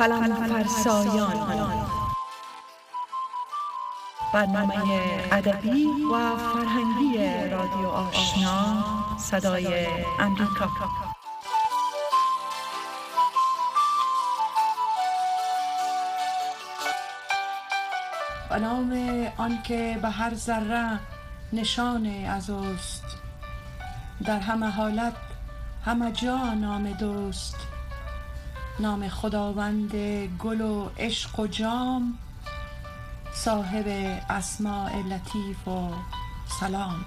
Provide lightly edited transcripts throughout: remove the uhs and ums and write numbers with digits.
قلم‌فرسایان، برنامه ادبی و فرهنگی رادیو آشنا صدای امریکا. به نام آنکه به هر ذره نشان از اوست، در همه حالت همه جا نام دوست. نام خداوند گل و عشق و جام، صاحب اسماء لطیف و سلام.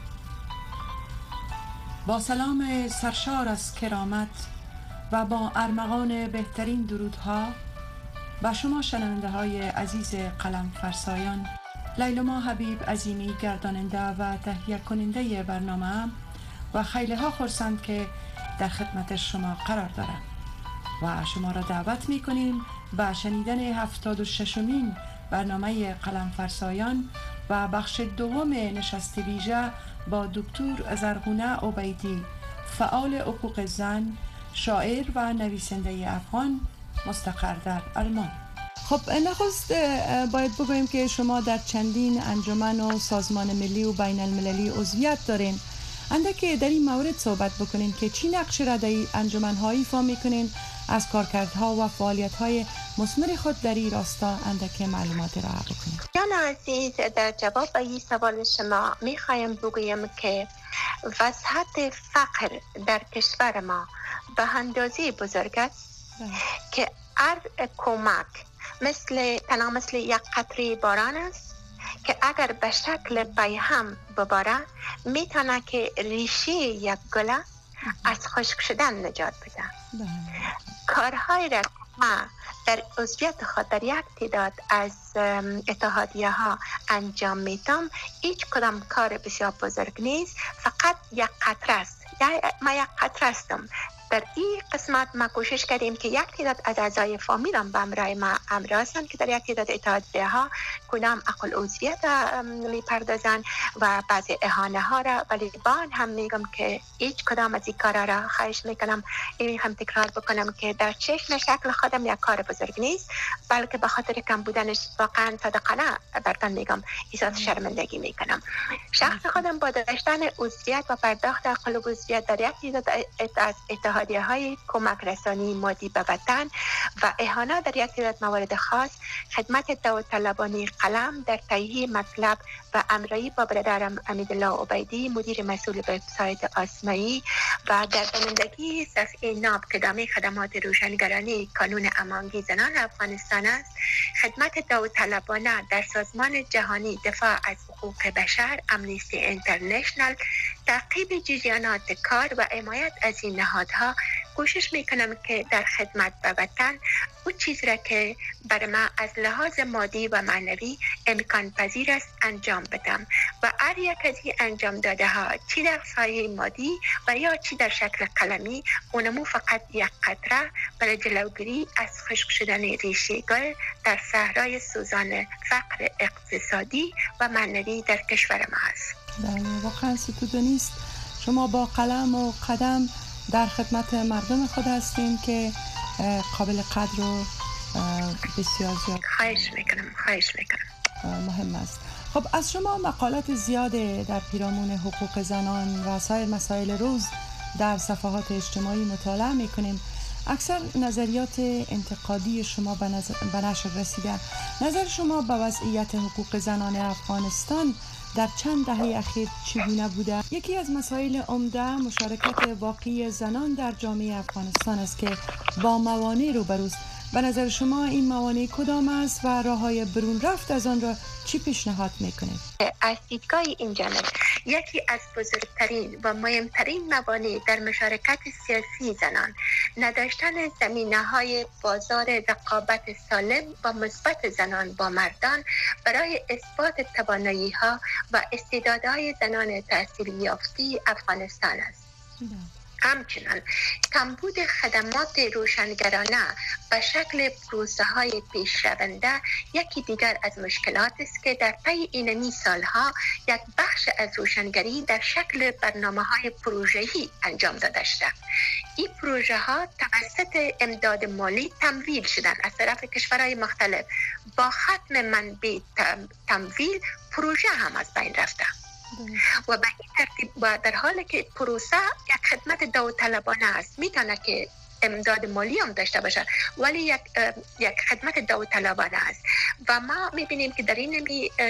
با سلام سرشار از کرامت و با ارمغان بهترین درودها با شما شنونده های عزیز قلم فرسایان، لیلما حبیب عظیمی گرداننده و تهیه کننده برنامه و خیلی ها خرسند که در خدمت شما قرار دارم و شما را دعوت می کنیم به شنیدن 76مین برنامه قلم فرسایان و بخش دوم نشست ویژه با دکتر زرغونه عبیدی، فعال حقوق زن، شاعر و نویسنده افغان مستقر در آلمان. خب نخست باید بگوییم که شما در چندین انجمن و سازمان ملی و بین المللی عضویت دارین. اندکی در این مورد صحبت بکنین که چی نقش را در این انجمن‌ها ایفا میکنین، از کارکردها و فعالیت‌های مثمر خود در این راستا اندکی معلومات را بکنین. جان عزیز، در جواب به این سوال شما میخوایم بگویم که وضعیت فقر در کشور ما به اندازه بزرگ است که هر کمک مثل یک قطره باران است که اگر به شکل پیهم بباره میتونه که ریشه یک گل از خشک شدن نجات بده. کارهای را ما در عضویت خود در یک تعداد از اتحادیه ها انجام میدم. هیچ کدام کار بسیار بزرگ نیست، فقط یک قطره است. ما یک قطره هستم. در این قسمت ما کوشش کردیم که یک تعداد از اعضای فامیلم به همراه ما همراه هستند که در یک تعداد اتحادیه ها کدام عقل عضویت میپردازند و بعضی اهانه ها را، ولی بان هم میگم که هیچ کدام از این کارا را خواهش میکنم هم تکرار بکنم که در چشم شکل خودم یک کار بزرگ نیست، بلکه به خاطر کم بودنش واقعا صادقانه برتان میگم احساس شرمندگی میکنم. شخص خودم با داشتن عضویت و پرداخت عقل عضویت در یک تعداد از اتحادیه های کمک رسانی مادی به وطن و اهانه در یک تعداد موارد خاص خدمت داوطلبانه قلم در تهیه مطلب و همراهی با برادرم امیدالله عبیدی مدیر مسئول وبسایت آسمایی و گردانندگی صفحه ناب که دامه خدمات روشنگرانی کانون امانگی زنان افغانستان است، خدمت داوطلبانه در سازمان جهانی دفاع از حقوق بشر امنیستی اینترنشنل، تعقیب جریانات کار و حمایت از این نهادها کوشش میکنم که در خدمت به وطن او چیز را که بر ما از لحاظ مادی و معنوی امکان پذیر است انجام بدم و هر یک از این انجام داده ها چی در سایه مادی و یا چی در شکل قلمی اونمو فقط یک قطره برای جلوگیری از خشک شدن ریشه گل در صحرای سوزان فقر اقتصادی و معنوی در کشور ما است. بله، واقعا ستوده نیست. شما با قلم و قدم در خدمت مردم خود هستین که قابل قدر و بسیار زیاد خواهش میکنم مهم است. خب از شما مقالات زیاده در پیرامون حقوق زنان و سایر مسائل روز در صفحات اجتماعی مطالعه میکنیم. اکثر نظریات انتقادی شما به نشر رسیده. نظر شما به وضعیت حقوق زنان افغانستان در چند دهه اخیر چگونه بوده؟ یکی از مسائل عمده مشارکت واقعی زنان در جامعه افغانستان است که با موانع روبروست. به نظر شما این موانع کدام است و راه‌های برون رفت از آن را چی پیشنهاد میکنید؟ از دیدگاه این جانب یکی از بزرگترین و مهمترین موانع در مشارکت سیاسی زنان نداشتن زمینه‌های بازار رقابت سالم و مثبت زنان با مردان برای اثبات توانایی‌ها و استعدادهای زنان تحصیل یافته افغانستان است. همچنان کمبود خدمات روشنگرانه به شکل پروسه های پیشرونده یکی دیگر از مشکلات است که در طی اینمی سالها یک بخش از روشنگری در شکل برنامه های پروژه‌ای انجام داده شده. این پروژه ها توسط امداد مالی تمویل شدند از طرف کشورهای مختلف. با ختم منبع تمویل پروژه هم از بین رفته و به این ترتیب و در حالی که پروسه یک خدمت داوطلبانه است، میتونه که امداد مالی هم داشته باشه ولی یک خدمت داوطلبانه است و ما میبینیم که در این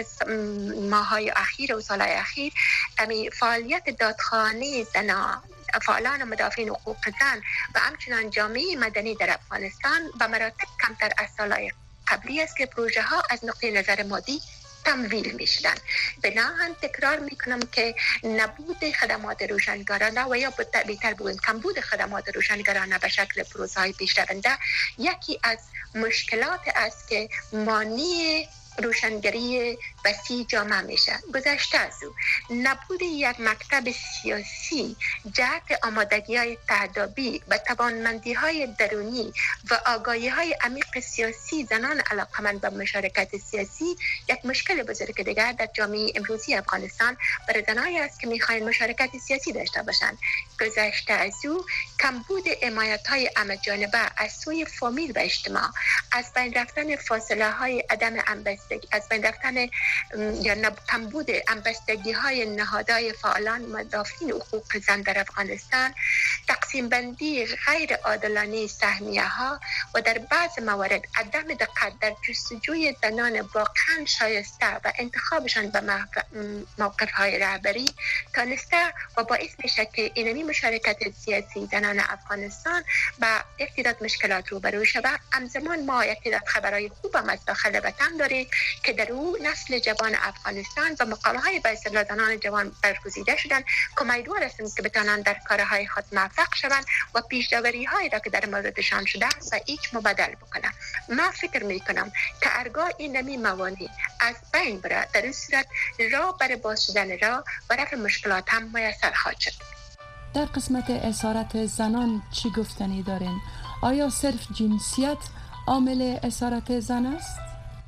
ماهای اخیر و سالهای اخیر فعالیت دادخانه زنان، فعالان مدافعین حقوق زن و همچنان جامعه مدنی در افغانستان به مراتب کمتر از سالهای قبلی است که پروژه ها از نقطه نظر مادی تمویل میشدن. بنابراین تکرار میکنم که نبود خدمات روشنگرانه و یا بهتر بگویم کمبود خدمات روشنگرانه به شکل پروسه های پیشرونده یکی از مشکلات است که مانع روشنگری وسیع جامعه میشه. گذشته از او نبود یک مکتب سیاسی جهت آمادگی های تهدابی و توانمندی های درونی و آگاهی های عمیق سیاسی زنان علاقمند به مشارکت سیاسی یک مشکل بزرگ دیگر در جامعه امروزی افغانستان برای زنانی است که میخواین مشارکت سیاسی داشته باشند. گذشته از او کمبود حمایت های همه‌جانبه از سوی فامیل و اجتماع، از بین رفتن فاصله های عدم همبستگی، از بین رفتن یا کمبود همبستگی های نهادهای فعالان مدافعین حقوق زن در افغانستان، تقسیم بندی غیر عادلانه سهمیه ها و در بعض موارد عدم دقت در جستجوی زنان واقعا شایسته و انتخابشان به موقف های رهبری تانسته و باعث میشه که اینمی مشارکت سیاسی زنان افغانستان با یک تعداد مشکلات روبرو شود. همزمان ما یک تعداد خبرهای خوب هم از داخل وطن داریم که در او نسل جوان افغانستان و مقامهای به اصطلاح زنان جوان برگزیده شدن که امیدوار هستیم که بتوانند در کارهای خود موفق شوند و پیش‌داوری هایی را که در موردشان شده و هیچ مبادل بکنند. ما فکر میکنم که هرگاه این نمی موانع از بین بره، در این صورت راه برای باز شدن راه و رفع مشکلات هم میسر خواهد شد. در قسمت اسارت زنان چی گفتنی دارین؟ آیا صرف جنسیت عامل اسارت زن است؟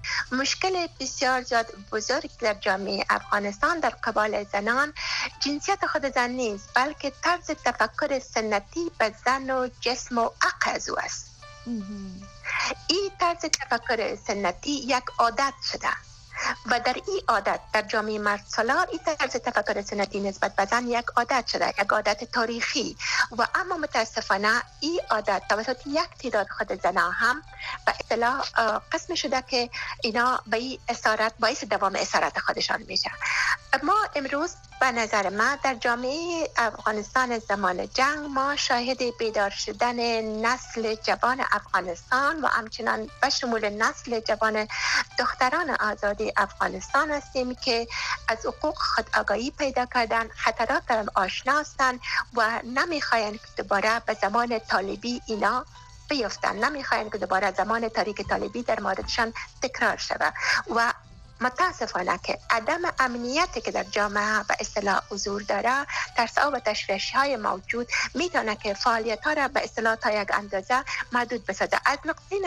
مشکل بسیار زیاد بزرگ در جامعه افغانستان در قبال زنان جنسیت خود زن نیست، بلکه طرز تفکر سنتی به زن و جسم و عقل است. این طرز تفکر سنتی یک عادت شده و در این عادت در جامعه مرد سالار این طرز تفکر سنتی نسبت به زن یک عادت شده، یک عادت تاریخی و اما متاسفانه این عادت توسط یک تعداد خود زنها هم به اصطلاح قسم شده که اینا به این اسارت باعث دوام اسارت خودشان میشه. ما امروز به نظر ما در جامعه افغانستان زمان جنگ ما شاهد بیدار شدن نسل جوان افغانستان و همچنان به شمول نسل جوان دختران آزادی افغانستان هستیم که از حقوق خود آگاهی پیدا کردن، خطرات هم آشنا هستند و نمیخواین که دوباره به زمان طالبی اینا بیفتن، نمیخواین که دوباره زمان تاریک طالبی در موردشان تکرار شود و متاسفانه که عدم امنیتی که در جامعه به اصطلاح حضور داره، ترس‌ها و تشویش‌های موجود میتونه که فعالیت‌ها را به اصطلاح تا یک اندازه محدود بسازه. از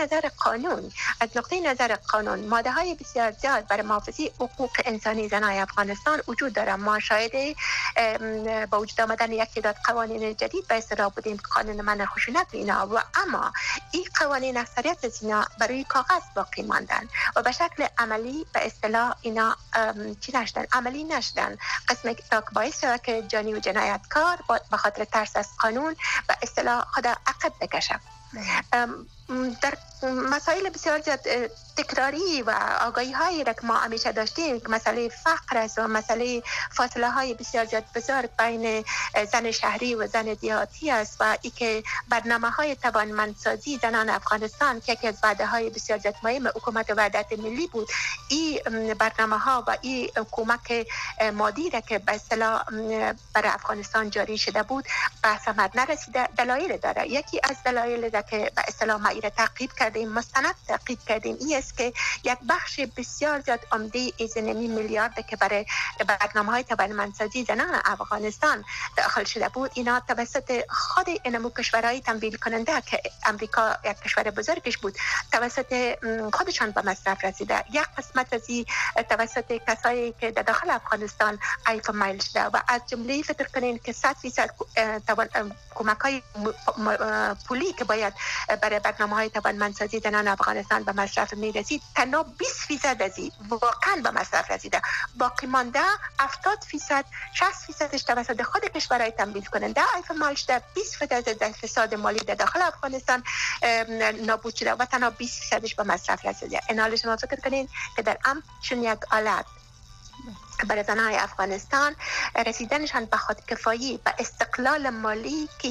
نقطه نظر قانون ماده‌های بسیار زیاد برای محافظه حقوق انسانی زنان افغانستان وجود داره. ما شاهد با وجود آمدن یک تعداد قوانین جدید به اصطلاح بودیم، قانون منع خشونت اینا، و اما این قوانین اکثریت از اینا برای کاغذ باقی ماندن و به شکل عملی به اصطلاح اینا عملی نشدن. قسمی که باعث شده که جانی و جنایتکار به خاطر ترس از قانون به اصطلاح خود عقب بکشه. در مسائل بسیار زیاد تکراری و آگاهی هایی را که ما همیشه داشتیم که مسئله فقر است و مسئله فاصله های بسیار زیاد بزرگ بین زن شهری و زن دیهاتی است و ای که برنامه های توانمندسازی زنان افغانستان که یکی از وعده های بسیار زیاد مهم حکومت وحدت ملی بود، این برنامه ها و این کمک مادی را که به اصطلاح برای افغانستان جاری شده بود به ثمر نرسیده. دلایل داره. یکی از دلایل که به اصطلاح ای را تعقیب کردیم، مستند تعقیب کردیم، این است که یک بخش بسیار زیاد عمده از 9 میلیارد که برای برنامه‌های توانمندسازی زنان افغانستان داخل شده بود، اینا توسط خود اینمو کشورهای تمویل کننده که امریکا یک کشور بزرگش بود توسط خودشان به مصرف رسیده. یک قسمت از این توسط کسایی که در داخل افغانستان ایف مایل شده و از جمله فکر کنین که 100% کمک‌های پولی که باید برای برنامه‌های توانمندسازی زنان افغانستان به مصرف می‌رسید، تنها 20% از این واقعا به مصرف رسیده. باقی مانده 70%، 60%ش توسط خود کشورهای تمویل کننده ایف مایل شده. 20% از اقتصاد مالی در داخل افغانستان نابود شده و تنها 20%ش به مصرف رسیده. این حال شما فکر کنین که در همچون یک حالت برای زنهای افغانستان رسیدنشان به خودکفایی و استقلال مالی که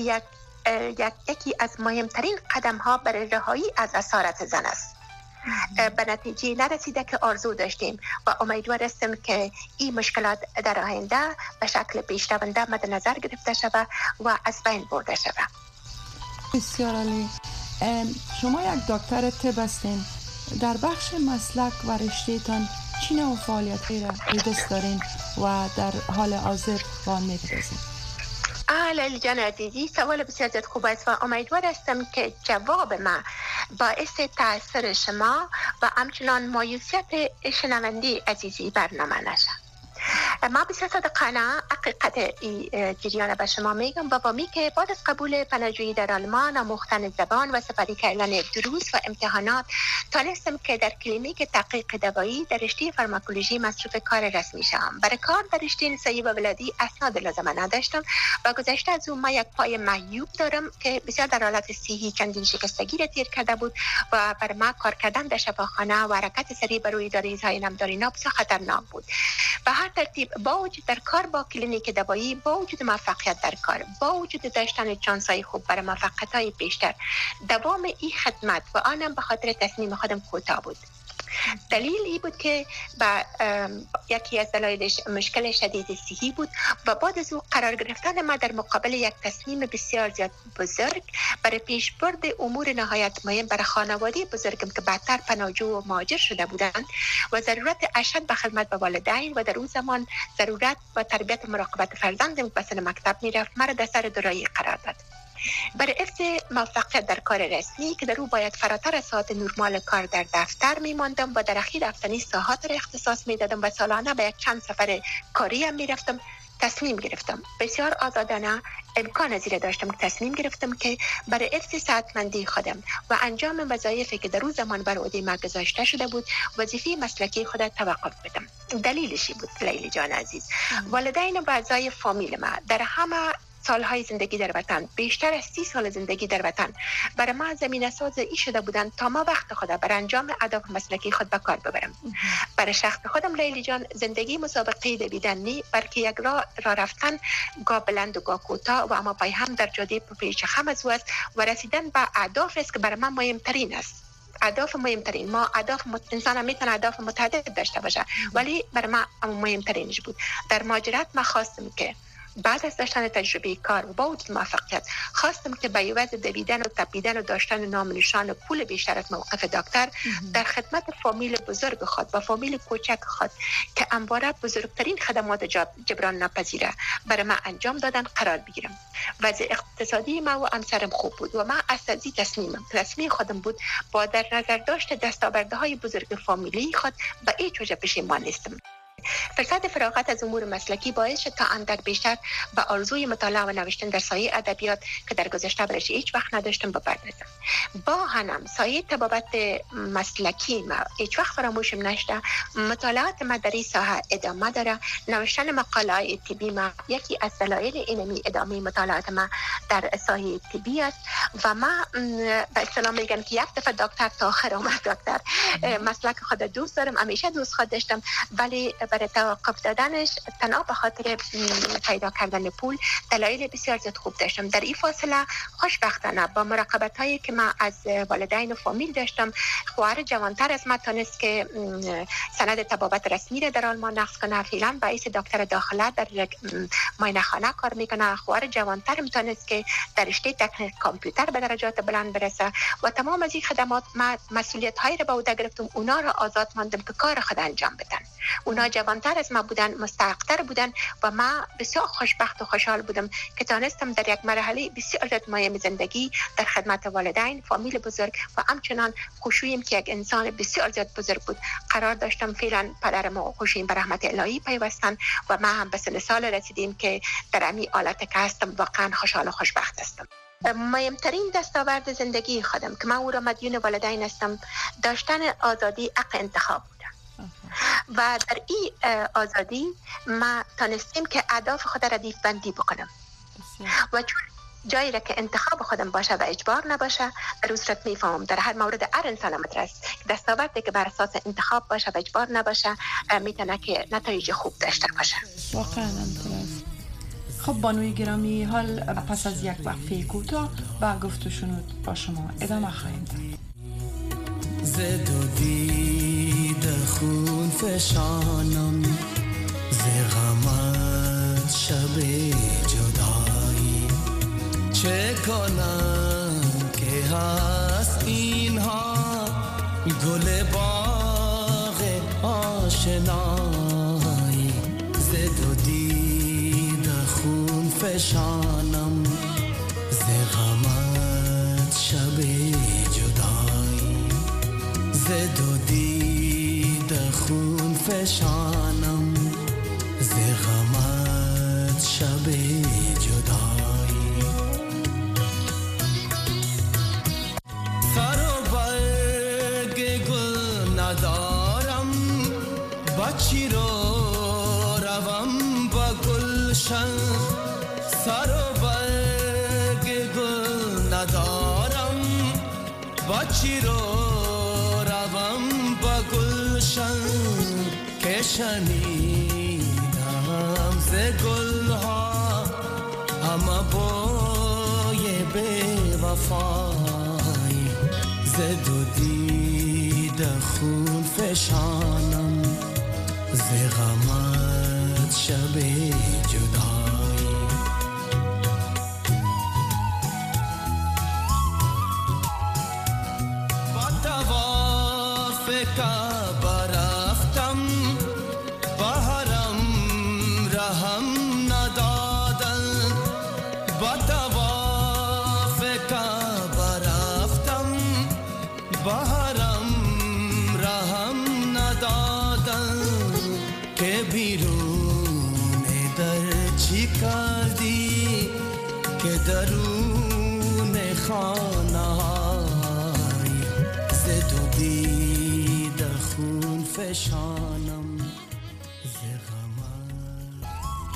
یکی از مهمترین قدم ها برای رهایی از اسارت زن است، به نتیجه نرسیده که آرزو داشتیم و امیدوار هستیم که این مشکلات در آینده به شکل پیشرونده مد نظر گرفته شود و از بین برده شود. بسیار عالی. شما یک دکتر طب هستین، در بخش مسلک و رشته‌تان چی نوع فعالیتی را به دست دارین و در حال حاضر با آن می‌پردازین؟ لیلی جان عزیزی، سوال بسیار زیاد خوب است و امیدوار هستم که جواب من باعث تأثیر شما و همچنان مایوسیت شنونده عزیزی برنامه نشه. ما بسیار صادقانه حقیقت جریان به شما میگم و با که بعد از قبول پناهجویی در آلمان، آموختن زبان و سپری کردن دروس و امتحانات تانستم که در کلینیک تحقیق دوایی در رشته فارماکولوژی مصروف کار رسمی شدم. برای کار در رشته نسایی و ولادی اسناد لازمه نداشتم و گذشته از اون ما یک پای معیوب دارم که بسیار در حالت صحی چندین شکستگی را تیر کرده بود و برای ما کار کردن در شفاخانه و حرکت سریع بر روی داروهای نمدارینا بسیار خطرناک بود. به هر ترتیب با وجود در کار با کلینیک دوایی، با وجود موفقیت در کار، با وجود داشتن چانس‌های خوب برای موفقیت‌های بیشتر، دوام این خدمت و آنم به خاطر تصمیم خودم کوتاه بود. دلیل ای بود که یکی از دلایلش مشکل شدید صحی بود و بعد از او قرار گرفتن ما در مقابل یک تصمیم بسیار زیاد بزرگ برای پیشبرد امور نهایت مهم برای خانواده بزرگم که بعدتر پناهجو و مهاجر شده بودند و ضرورت اشد به خدمت به والدین و در اون زمان ضرورت و تربیت مراقبت فرزندم که به مکتب میرفت مرا در سر دورایی قرار داد. برای حفظ موفقیت در کار رسمی که در او باید فراتر از ساعت نرمال کار در دفتر میماندم و در اخیر رفتنی ساعات را اختصاص میدادم و سالانه به یک چند سفر کاری هم میرفتم، تصمیم گرفتم بسیار آزادانه امکان از این داشتم که تصمیم گرفتم که برای حفظ صحتمندی خودم و انجام وظایفی که در اون زمان بر عهده ما گذاشته شده بود وظیفه مسلکی خود توقف بدم. دلیلشی بود لیلی جان عزیز، والدین و اعضای فامیل ما در همه سالهای زندگی در وطن، بیشتر از 30 سال زندگی در وطن، برای ما زمینه ساز ای شده بودند تا ما وقت خود برای انجام اهداف مسلکی خود به کار ببرم. برای شخص خودم لیلی جان زندگی مسابقه دویدن نی، بلکه یک راه رفتن گاه بلند و گاه کوتاه و اما پای هم در جاده پیش خم از او است و رسیدن به اهداف است که برای من مهمترین است. اهداف مهمترین ما انسان هم میتونه اهداف متعدد داشته باشه ولی برای من مهمترینش بود. در مهاجرت ما خواستم که بعد از داشتن تجربه کار و با وجود موفقیت خواستم که به عوض دویدن و تپیدن و داشتن نام نشان و پول بیشتر از موقف دکتر در خدمت فامیل بزرگ خود و فامیل کوچک خود که همواره بزرگترین خدمات جبران ناپذیره برای من انجام دادن قرار بگیرم. وضع اقتصادی ما و همسرم خوب بود و من اساسی تصمیم خودم بود با در نظر داشت دستاوردهای بزرگ فامیلی خود به هیچ وجه پشیمان نیستم. فرصت فراغت از امور مسلکی باعث شد تا اندک بیشتر به آرزوی مطالعه و نوشتن در سایه ادبیات که در گذشته برش هیچ وقت نداشتم بپردازم. با هم سایه طبابت مسلکی ما هیچ وقت فراموشم نشده. مطالعات ما در این ساحه ادامه داره. نوشتن مقاله طبی ما یکی از دلایل اینمی ادامه مطالعات ما در سایه طبی است و ما به اصطلاح میگم که یک دفعه دکتر تا آخر اومد دکتر. مسلک خود دوست دارم، همیشه دوست خود داشتم ولی برای توقف دادنش تنها به خاطر پیدا کردن پول دلایل بسیار زیاد خوب داشتم. در این فاصله خوشبختانه با مراقبت هایی که من از والدین و فامیل داشتم، خواهر جوانتر از من تونست که سند طبابت رسمی را در آلمان نقض کنه. فعلا رئیس دکتر داخله در معاینه خانه کار میکنه. خواهر جوانتر میتونست که در رشته تکنیک کامپیوتر به درجات بلند برسه و تمام از این خدمات ما مسئولیت هایی را به عهده گرفتم. اونا را آزاد ماندم که کار خود انجام بدن. اونا جوانتر از ما بودن، مستحق‌تر بودن و ما بسیار خوشبخت و خوشحال بودم که تانستم در یک مرحله بسیار زیاد مهم زندگی در خدمت والدین، فامیل بزرگ و همچنان خوشویم که یک انسان بسیار زیاد بزرگ بود قرار داشتم. فعلا پدرم و خوشویم به رحمت الهی پیوستن و ما هم به سن سال رسیدیم که در امی حالت که هستم واقعا خوشحال و خوشبخت هستم. مهمترین دستاورد زندگی خودم که من او را مدیون والدین هستم داشتن آزادی حق انتخاب بوده و در این آزادی ما تانستیم که اهداف خود را دیف بندی بکنم و چون جایی را که انتخاب خودم باشه و اجبار نباشه در صورت میفهمم در هر مورد هر انسان مدرس که دستاوردی که بر اساس انتخاب باشه و اجبار نباشه میتونه که نتایج خوب داشته باشه. واقعا همینطور. خب بانوی گرامی، حال پس از یک وقفه کوتاه و گفت و شنود با شما ادامه خواهیم داد. زد و دید خون فشانم ز غمت شب جدایی، چه کنم که هست اینها گل باغ آشنایی. زد و دید خون فشانم ز غمت شب جدایی، زد و دید خون فشانم ز غمت شب جدایی. سر و برگ گل ندارم بچی رو روم با گلشن، سر و برگ گل ندارم بچی رو روم با گلشن، که شنیدم ز گلها همه بوی بی وفایی. زد و دید خون فشانم ز غمت شب جدایی. با تواف کعبه رفتم بهرم رحم ندادن، با تواف کعبه رفتم بهرم رحم ندادن، که بیرون در چی کردی که درون خانه های. زد و دید خون فشانم ز غمت.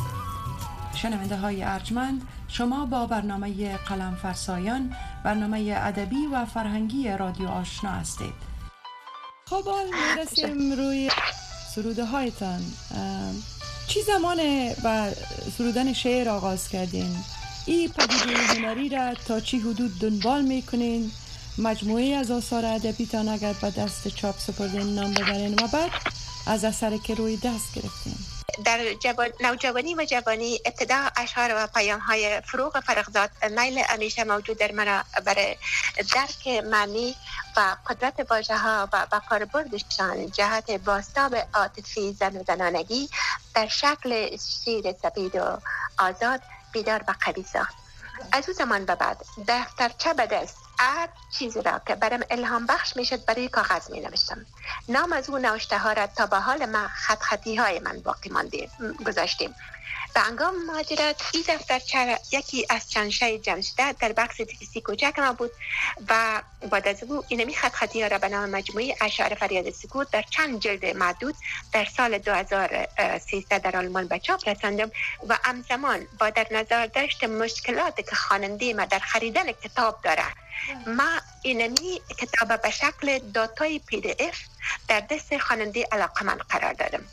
شنونده های ارجمند، شما با برنامه قلم فرسایان، برنامه ادبی و فرهنگی رادیو آشنا هستید. خب حال میرسیم روی سروده هایتان. چی زمانه با سرودن شعر آغاز کردین؟ این پدیده هنری را تا چی حدود دنبال میکنین؟ مجموعه از آثار ادبیتان اگر به دست چاپ سپردین نام ببرین و بعد از اثر که روی دست گرفتین. در نوجوانی و جوانی ابتدا اشعار و پیام های فروغ فرخزاد میل همیشه موجود در من برای درک معنی و قدرت واژه ها و کاربردشان جهت بازتاب عاطفی زن و زنانگی در شکل شعر سپید و آزاد بیدار و قوی ساخت. از اون زمان به بعد دفترچه به دست هر چیزی را که برام الهام بخش میشد برای کاغذ می نوشتم. نام از اون نوشته ها را تا به حال ما خطی های من باقی مانده گذاشتیم. به هنگام مهاجرت این دفترچه یکی از چند شای جمع شده در بکس دیسی کوچک ما بود و بعد از او اینمی خطی ها را به نام مجموعه اشعار فریاد سکوت در چند جلد محدود در سال 2013 در آلمان به چاپ رساندم و همزمان با در نظر داشت مشکلاتی که خواننده ما در خریدن کتاب داره، ما اینمی کتاب به شکل داتای PDF در دست خواننده علاقمند قرار دادم.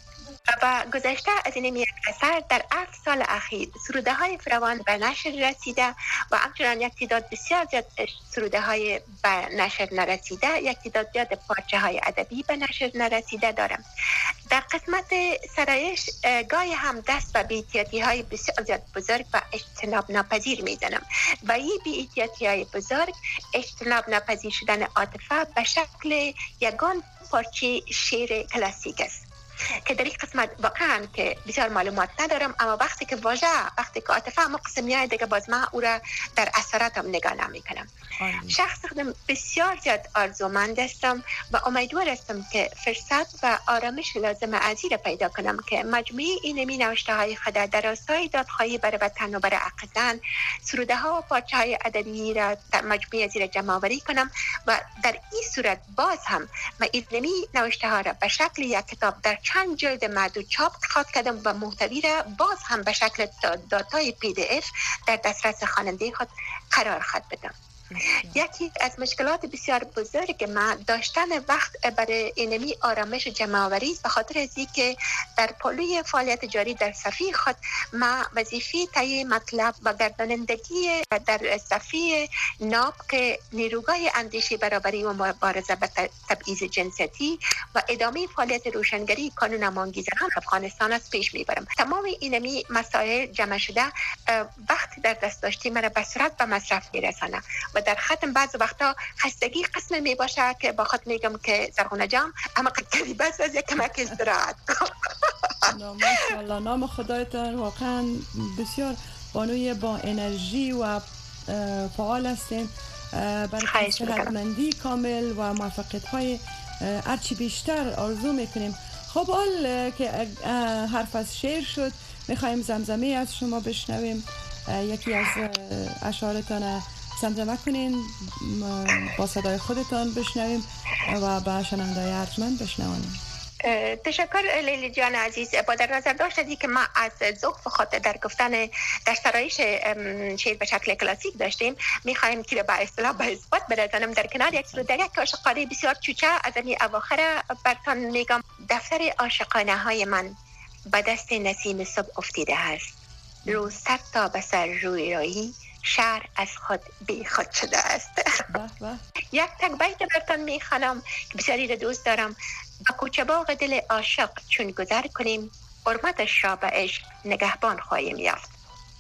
و گذشته از این یک اثر در 7 سال اخیر سروده های فراوان به نشر رسیده و همچنان یک تعداد بسیار زیاد سروده های به نشر نرسیده، یک تعداد زیاد پارچه های ادبی به نشر نرسیده دارم. در قسمت سرایش گاهی هم دست به بی‌احتیاطی های بسیار زیاد بزرگ و اجتناب ناپذیر میزنم و این بی‌احتیاطی های بزرگ اجتناب ناپذیر شدن عاطفه به شکل یگان پارچه شعر کلاسیک است که در این قسمت واقعا که بسیار معلومات ندارم، اما وقتی که عاطفه مقسم میاد دیگه باز من او را در اثراتم نگاه نمیکنم. شخص خودم بسیار زیاد آرزومند هستم و امیدوار هستم که فرصت و آرامش لازم از را پیدا کنم که مجموعه اینمی نوشته های خود در راستای دادخواهی برای وطن و برای حق زن، سروده ها و پارچه های ادبی را مجموعه از را جمع آوری کنم و در این صورت باز هم من اینمی نوشته ها را به شکل یک کتاب در چند جلد معدود چاپ خواهد کردم و محتوی را باز هم به شکل داتای PDF در دسترس خواننده خود قرار خواهد بدم. یکی از مشکلات بسیار بزرگ ما داشتن وقت برای اینمی آرامش جمع‌آوری است، به خاطر از اینکه در پلوی فعالیت جاری در صفحه خود ما وظیفه تهیه مطلب و گردانندگی در صفحه ناب که نیروگاه اندیشه برابری و مبارزه با تبعیض جنسیتی و ادامه فعالیت روشنگری قانون امانگی زنان افغانستان است پیش میبرم. تمام اینمی مسائل جمع شده وقت در دست داشتی مرا به سرعت به مصرف میرسانه و در ختم بعض وقتا خستگی قسم می باشه که با خود میگم که زرغونه جان اما قدری بس از یک کمک استراحت ماشاءالله. نام خدایتان واقعا بسیار بانوی با انرژی و فعال هستین برای صحتمندی کامل و موفقیت های هرچی بیشتر آرزو میکنیم. خب حال که حرف از شعر شد میخوایم زمزمه از شما بشنویم، یکی از اشعارتان زمزمه کنین با صدای خودتان بشنویم و با شنونده‌های ارجمند بشنوانیم. تشکر لیلی جان عزیز. با در نظر داشتید که ما از ذوق و خاطر در گفتن در سرایش شعر به شکل کلاسیک داشتیم، میخوایم که به اصطلاح به اثبات برسانم در کنار یک سرود یک عاشقانه بسیار چوچه از این اواخر برتان میگم. دفتر عاشقانه های من به دست نسیم صبح افتیده است، روز صد تا به سر روی رایی شهر از خود بی خود شده است. یک تک بیت برتان میخوانم که بسیاری را دوست دارم. با کوچه باغ دل عاشق چون گذر کنیم، حرمتش را به عشق نگهبان خواهیم یافت.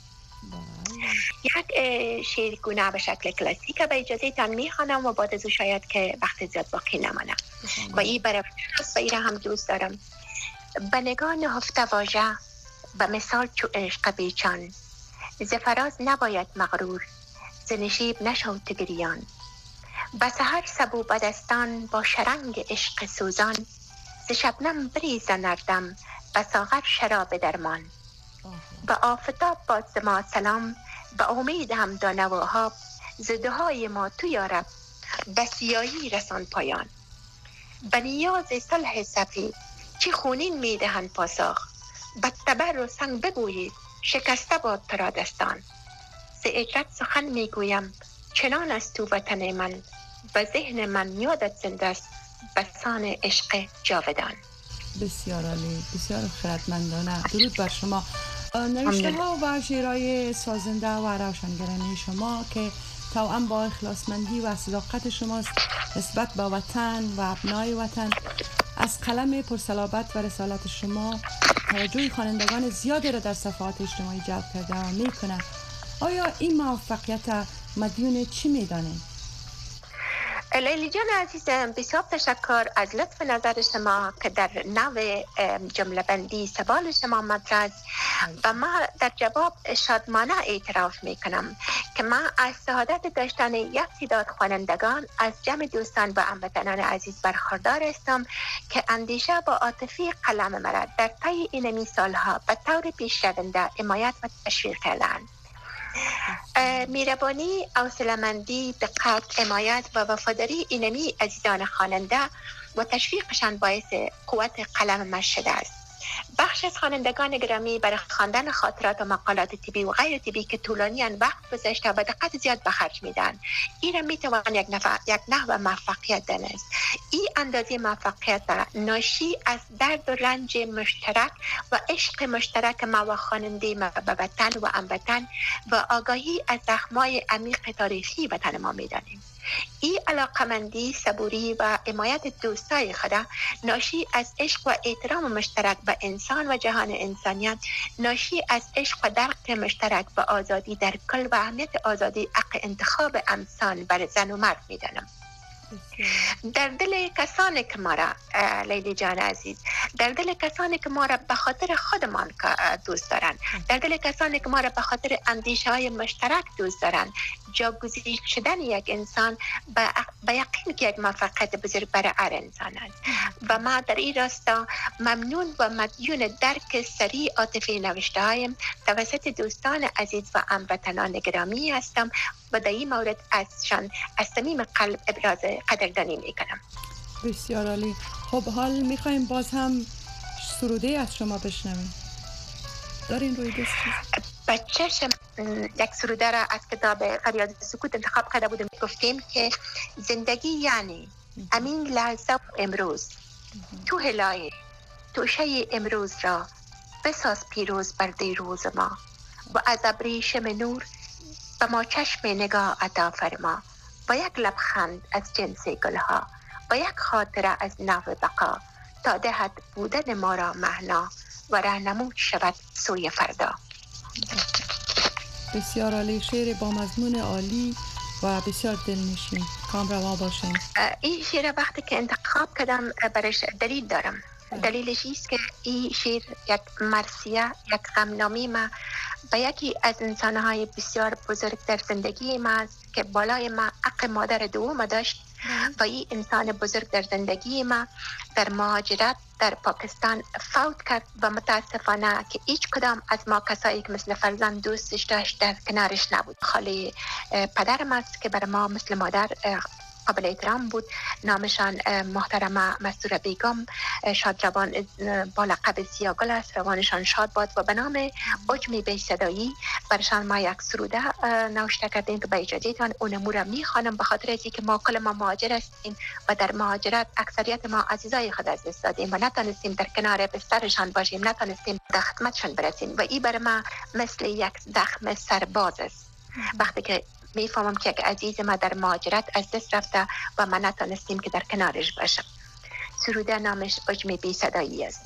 یک شعرگونه به شکل کلاسیک به اجازه تان میخوانم و بعد از او شاید که وقت زیاد باقی نمانه و این برای و این هم دوست دارم. به نگاه نهفته واژه به مثال چو عشق بیچان، ز فراز نباید مغرور، ز نشیب نشو تو گریان. به سحر سبو بدستان با شرنگ عشق سوزان، ز شبنم بریز نردم به ساغر شراب درمان. به آفتاب باد ز ما سلام، به امید هم دانه و آب، ز دعای ما تو یا رب به سیاهی رسان پایان. به نیاز صلح صفی چی خونین میدهند پاسخ، به تبر و سنگ بگویید شکسته باد ترا دستان. ز اجرت سخن میگویم چنان است تو وطن من، و ذهن من یادت زنده است بسان عشق جاودان. بسیار عالی، بسیار خردمندانه. درود بر شما. نوشته ها و شعرهای سازنده و روشنگرانه شما که توأم با اخلاصمندی و صداقت شماست نسبت به وطن و ابنای وطن، از قلم پرصلابت و رسالت شما توجه خوانندگان زیادی را در صفحات اجتماعی جلب کرده و میکنه. آیا این موفقیت مدیون چی میدانید؟ لیلی جان عزیزم، بسیار تشکر از لطف نظر شما که در نوع جمله بندی سوال شما مطرح و ما در جواب شادمانه اعتراف میکنم که من از سعادت داشتن یک تعداد خوانندگان از جمع دوستان و هموطنان عزیز برخوردار هستم که اندیشه با عاطفه قلم مرا در طی اینمی سالها به طور پیشرونده حمایت و تشویق کردند. میربانی، حوصله‌مندی، دقت، حمایت و وفاداری اینمی عزیزان خواننده و تشویقشان باعث قوت قلم من شده است. بخش از خوانندگان گرامی برای خواندن خاطرات و مقالات طبی و غیر طبی که طولانی وقت گذاشته و به دقت زیاد به خرج میدن، این را میتوان یک نحو موفقیت دانست. این اندازه موفقیت ناشی از درد و رنج مشترک و عشق مشترک ما و خواننده ما به وطن و هموطن و آگاهی از زخمای عمیق تاریخی وطن ما میدانیم. این علاقمندی، صبوری و حمایت دوستای خدا ناشی از عشق و احترام مشترک به انسان و جهان انسانیت، ناشی از عشق و درک مشترک به آزادی در کل و اهمیت آزادی حق انتخاب انسان بر زن و مرد میدانم. در دل کسانی که ما را، لیلی جان عزیز، در دل کسانی که ما را به خاطر خودمان دوست دارن، در دل کسانی که ما را به خاطر اندیشه های مشترک دوست دارن، جاگزین شدن یک انسان به یقین که یک موفقیت بزرگ برای هر انسان است و ما در این راستا ممنون و مدیون درک سریع عاطفی نوشته هایم توسط دوستان عزیز و هموطنان گرامی هستم و در این مورد ازشان از صمیم قلب ابراز قدردانی میکنم. بسیار عالی. خب حال میخوایم باز هم سروده از شما بشنویم. دارین روی دست چیز؟ بچه‌شم یک سروده را از کتاب فریاد سکوت انتخاب کرده بودم. گفتیم که زندگی یعنی امین لحظه و امروز، تو هلای توشه امروز را بساز پیروز بر دیروز ما و از ابریشم نور و ما چشم نگاه عطا فرما و یک لبخند از جنس گلها و یک خاطره از نو بقا تا دهد بودن ما را معنا و راهنمود شود سوی فردا. بسیار عالی. شعر با مضمون عالی و بسیار دلنشین. کامروا باشین. این شعر وقتی که انتخاب کردم برش دلیل دارم. دلیلش ایست که این شعر یک مرثیه، یک غمنامه ما به یکی از انسانهای بسیار بزرگ در زندگی ما است که بالای ما حق مادر دوم داشت و این انسان بزرگ در زندگی ما در مهاجرت در پاکستان فوت کرد و متاسفانه که هیچ کدام از ما کسایی که مثل فرزند دوستش داشت در کنارش نبود. خاله پدرم است که بر ما مثل مادر قابل احترام بود. نامشان محترمه مستوره بیگم شادروان با لقب سیاگل است. روانشان شاد باد و به نام عجمی بی صدایی برشان ما یک سروده نوشته کردیم که به اجازهتان اونمو را میخوانم به خاطر اینکه که ما کل ما مهاجر هستیم و در مهاجرت اکثریت ما عزیزای خود از دست دادیم و نتونستیم در کنار بسترشان باشیم، نتونستیم در خدمتشان برسیم و این بر ما مثل یک زخم سرباز است. وقتی که میفهمم که یک عزیز ما در مهاجرت از دست رفته و من نتونستیم که در کنارش باشم. سروده نامش عجمی بی صدایی است.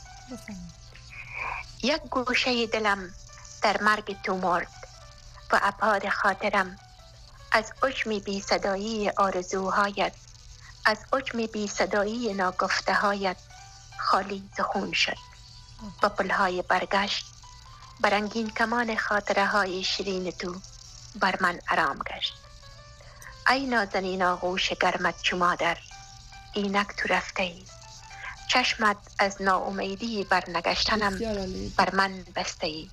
یک گوشه دلم در مرگ تو مرد و ابعاد خاطرم از عجمی بی صدایی آرزوهایت، از عجمی بی صدایی ناگفته هایت خالی ز خون شد و پلهای برگشت برنگین کمان خاطره های شیرین تو بر من آرام گشت. ای نازنین آغوش گرمت چو مادر، اینک تو رفته ای، چشمت از ناامیدی بر نگشتنم بر من بسته ای.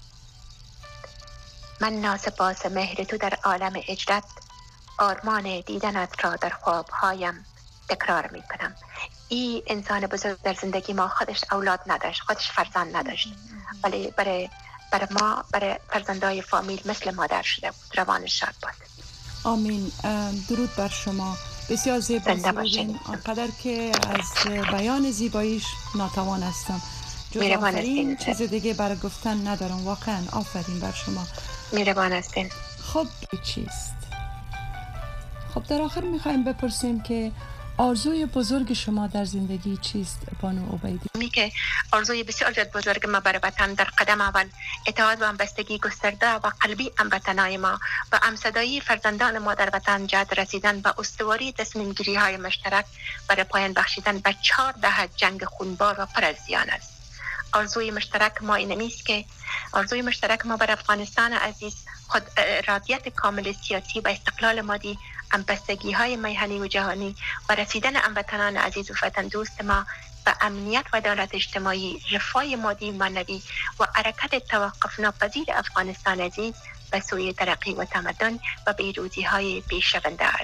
من ناسپاس مهر تو در عالم اجرت، آرمان دیدنت را در خوابهایم تکرار می کنم. این انسان بزرگ در زندگی ما خودش اولاد نداشت، خودش فرزند نداشت، ولی برای ما، برای فرزندای فامیل مثل مادر شده بود. روانش شاد باد. آمین. درود بر شما. بسیار زیبا سرودین. آنقدر که از بیان زیباییش ناتوان هستم. جز آفرین چیز دیگه برای گفتن ندارم. واقعا آفرین بر شما. مهربان هستین. خب چیست؟ خب در آخر میخوایم بپرسیم که آرزوی بزرگ شما در زندگی چیست بانو عبیدی؟ که آرزوی بسیار بزرگ ما برای وطن در قدم اول اتحاد و همبستگی گسترده و قلبی هموطنای ما و همصدایی فرزندان ما در وطن جهت رسیدن به استواری تصمیم گیری های مشترک برای پایان بخشیدن به 4 دهه جنگ خونبار و پر از زیان است. آرزوی مشترک ما این است که آرزوی مشترک ما برای افغانستان عزیز خود ارادیت کامل سیاسی و استقلال مادی، همبستگی های میهنی و جهانی و رسیدن هموطنان عزیز و وطن دوست ما به امنیت و عدالت اجتماعی، رفاه مادی و معنوی و حرکت توقف ناپذیر افغانستان عزیز به سوی ترقی و تمدن و پیروزی های پیشرونده است.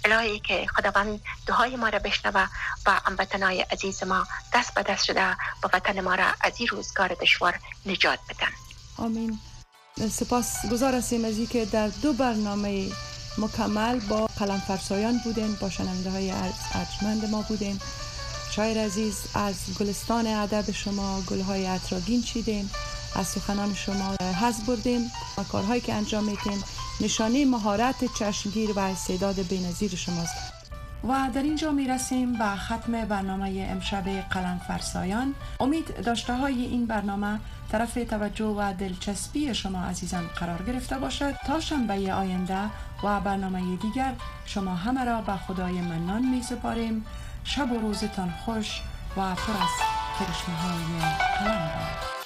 الهی که خداوند دعای ما را بشنوه و هموطنان عزیز ما دست به دست شده با وطن ما را از این روزگار دشوار نجات بدن. آمین. سپاس گزار هستیم از اینکه در 2 برنامه مکمل با قلم فرسایان بودیم، با شنونده های ارجمند ما بودیم. شاعر عزیز، از گلستان ادب شما گلهای عطرآگین چیدیم، از سخنان شما حظ بردیم و کارهایی که انجام میدین نشانه مهارت چشمگیر و استعداد بی‌نظیر شماست. و در اینجا میرسیم به ختم برنامه امشب قلم فرسایان. امید داشته های این برنامه طرف توجه و دلچسبی شما عزیزان قرار گرفته باشد. تا شنبه آینده و برنامه دیگر شما همه را به خدای منان می سپاریم. شب و روزتان خوش و پر از کرشمه های قلم باد.